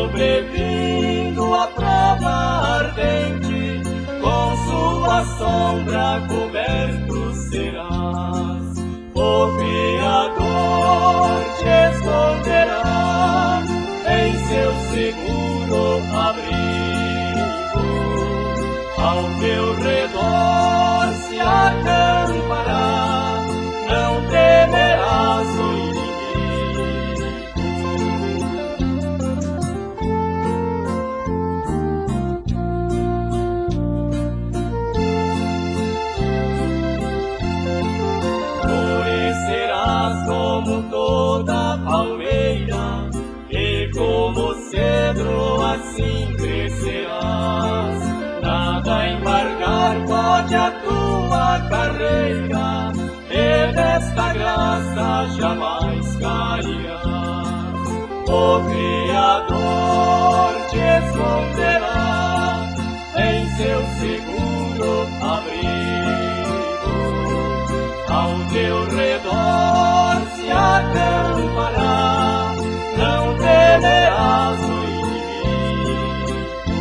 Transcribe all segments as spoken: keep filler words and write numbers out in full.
sobrevindo a prova ardente, com sua sombra coberto serás. O Criador te esconderá em seu seguro abrigo, ao teu redor se acampará, não temerás o inimigo. Florescerás como toda palmeira, e como cedro assim crescerás. Nada embargar pode a tua carreira, e desta graça jamais cairás. O Criador te esconderá em seu seguro abrigo, ao teu redor se acampará, não temerás o inimigo.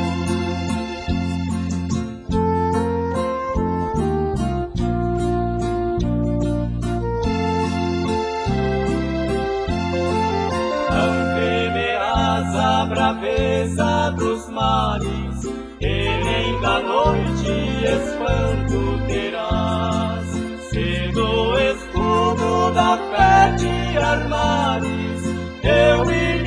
Não temerás a braveza dos mares, e nem da noite espanto terás. Se do escudo da fé te armares, eu irei